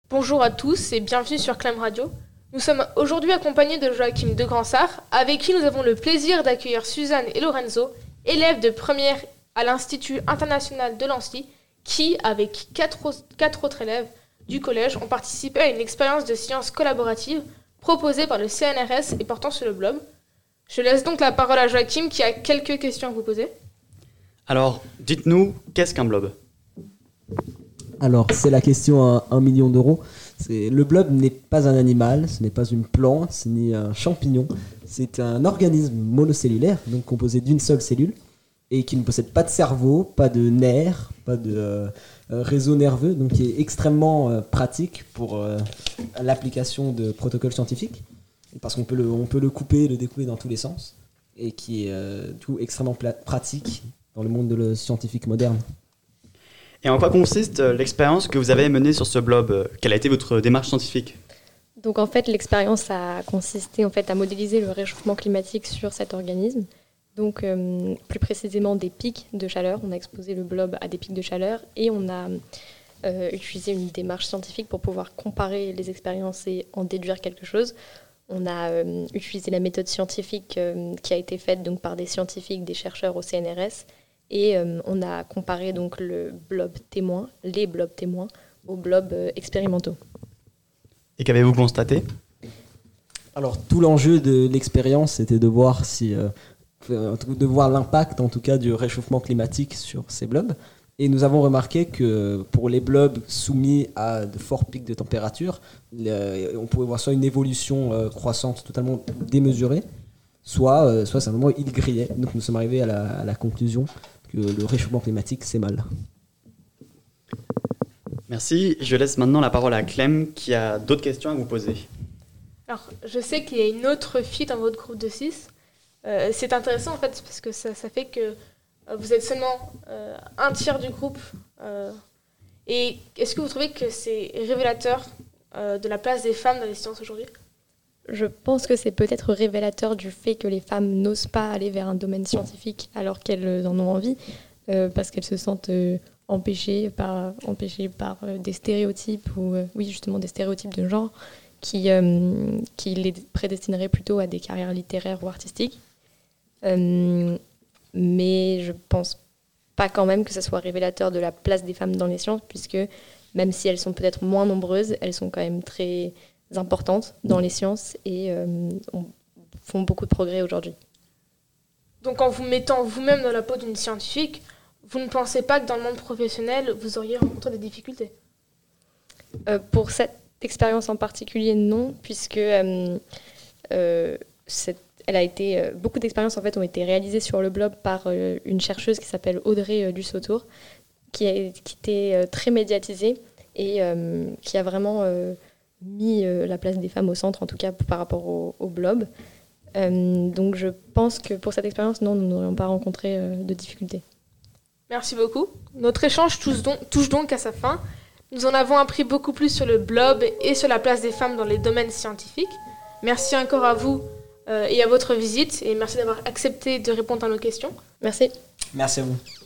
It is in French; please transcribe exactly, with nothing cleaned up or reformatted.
Bonjour à tous et bienvenue sur Clam Radio. Nous sommes aujourd'hui accompagnés de Joachim de Gransart, avec qui nous avons le plaisir d'accueillir Suzanne et Lorenzo, élèves de première à l'Institut international de Lancy, qui, avec quatre, quatre autres élèves du collège, ont participé à une expérience de sciences collaborative proposée par le C N R S et portant sur le blob. Je laisse donc la parole à Joachim qui a quelques questions à vous poser. Alors, dites-nous, qu'est-ce qu'un blob ? Alors, c'est la question à un million d'euros. C'est, le blob n'est pas un animal, ce n'est pas une plante, ni un champignon. C'est un organisme monocellulaire, donc composé d'une seule cellule, et qui ne possède pas de cerveau, pas de nerfs, pas de euh, réseau nerveux, donc qui est extrêmement euh, pratique pour euh, l'application de protocoles scientifiques, parce qu'on peut le, on peut le couper, le découper dans tous les sens, et qui est euh, tout extrêmement pla- pratique dans le monde de le scientifique moderne. Et en quoi consiste l'expérience que vous avez menée sur ce blob ? Quelle a été votre démarche scientifique ? Donc en fait, l'expérience a consisté en fait à modéliser le réchauffement climatique sur cet organisme. Donc euh, plus précisément des pics de chaleur. On a exposé le blob à des pics de chaleur et on a euh, utilisé une démarche scientifique pour pouvoir comparer les expériences et en déduire quelque chose. On a euh, utilisé la méthode scientifique euh, qui a été faite donc par des scientifiques, des chercheurs au C N R S. Et euh, on a comparé donc le blob témoin, les blobs témoins, aux blobs euh, expérimentaux. Et qu'avez-vous constaté ? Alors, tout l'enjeu de l'expérience, c'était de voir si, euh, de voir l'impact, en tout cas, du réchauffement climatique sur ces blobs. Et nous avons remarqué que pour les blobs soumis à de forts pics de température, le, on pouvait voir soit une évolution euh, croissante totalement démesurée, soit, euh, soit simplement ils grillaient. Donc, nous sommes arrivés à la, à la conclusion que le réchauffement climatique, c'est mal. Merci. Je laisse maintenant la parole à Clem qui a d'autres questions à vous poser. Alors, je sais qu'il y a une autre fille dans votre groupe de six. Euh, c'est intéressant en fait parce que ça, ça fait que euh, vous êtes seulement euh, un tiers du groupe. Euh, et est-ce que vous trouvez que c'est révélateur euh, de la place des femmes dans les sciences aujourd'hui ? Je pense que c'est peut-être révélateur du fait que les femmes n'osent pas aller vers un domaine scientifique alors qu'elles en ont envie, euh, parce qu'elles se sentent euh, empêchées par, empêchées par euh, des stéréotypes, ou euh, oui justement des stéréotypes de genre, qui, euh, qui les prédestineraient plutôt à des carrières littéraires ou artistiques. Euh, mais je pense pas quand même que ce soit révélateur de la place des femmes dans les sciences, puisque même si elles sont peut-être moins nombreuses, elles sont quand même très importantes dans les sciences et euh, on, font beaucoup de progrès aujourd'hui. Donc en vous mettant vous-même dans la peau d'une scientifique, vous ne pensez pas que dans le monde professionnel, vous auriez rencontré des difficultés ? euh, Pour cette expérience en particulier, non, puisque euh, euh, cette, elle a été, euh, beaucoup d'expériences en fait, ont été réalisées sur le blob par euh, une chercheuse qui s'appelle Audrey euh, Dussautour, qui, a, qui était euh, très médiatisée et euh, qui a vraiment euh, mis euh, la place des femmes au centre, en tout cas par rapport au, au blob. Euh, donc je pense que pour cette expérience, non, nous n'aurions pas rencontré euh, de difficultés. Merci beaucoup. Notre échange touche donc, touche donc à sa fin. Nous en avons appris beaucoup plus sur le blob et sur la place des femmes dans les domaines scientifiques. Merci encore à vous euh, et à votre visite et merci d'avoir accepté de répondre à nos questions. Merci. Merci à vous.